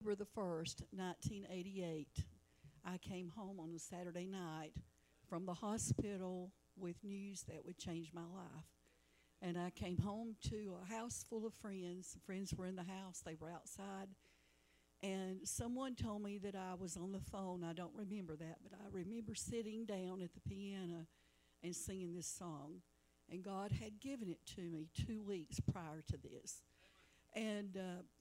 October the 1st, 1988, I came home on a Saturday night from the hospital with news that would change my life. And I came home to a house full of friends. Friends were in the house, they were outside. And someone told me that I was on the phone. I don't remember that, but I remember sitting down at the piano and singing this song. And God had given it to me 2 weeks prior to this. And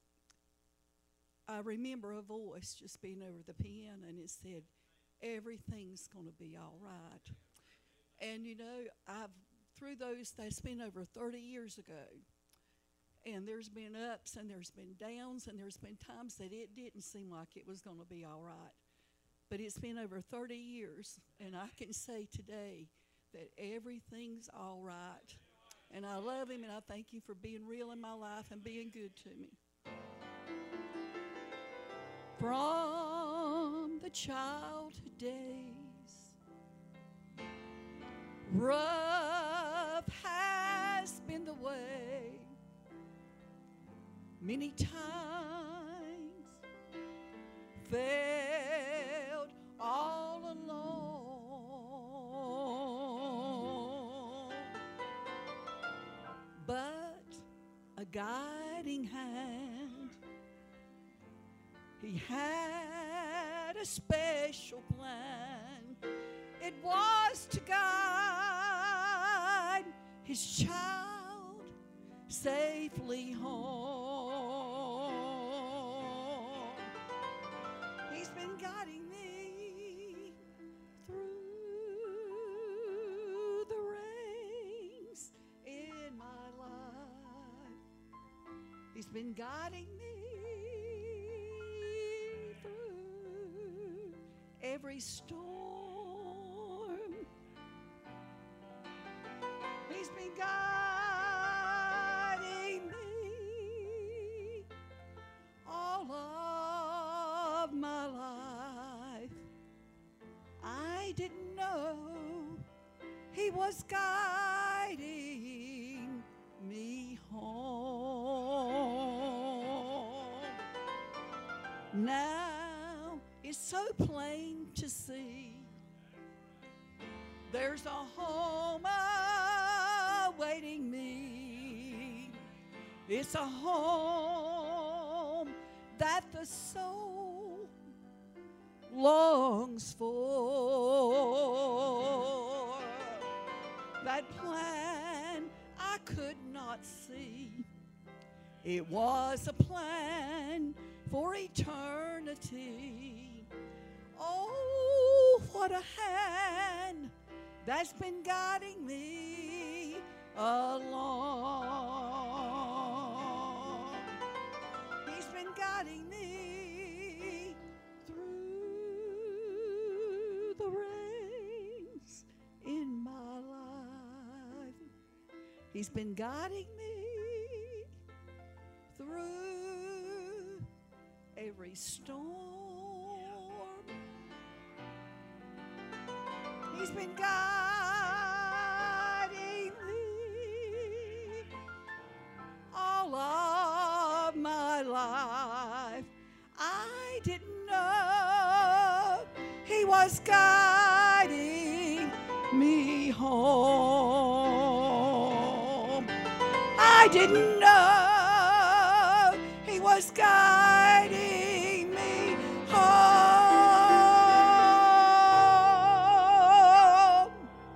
I remember a voice just being over the piano, and it said, everything's going to be all right. And, you know, through those, that's been over 30 years ago. And there's been ups and there's been downs, and there's been times that it didn't seem like it was going to be all right. But it's been over 30 years, and I can say today that everything's all right. And I love him, and I thank him for being real in my life and being good to me. From the childhood days, rough has been the way. Many times felt all alone, but a guiding hand, he had a special plan. It was to guide his child safely home. He's been guiding me through the rains in my life. He's been guiding me through every storm. He's been guiding me all of my life. I didn't know he was guiding me home. Now it's so plain to see there's a home awaiting me. It's a home that the soul longs for. That plan I could not see. It was a plan for eternity. Oh, what a hand that's been guiding me along. He's been guiding me through the rains in my life. He's been guiding me through every storm. He's been guiding me all of my life. I didn't know he was guiding me home. I didn't know he was guiding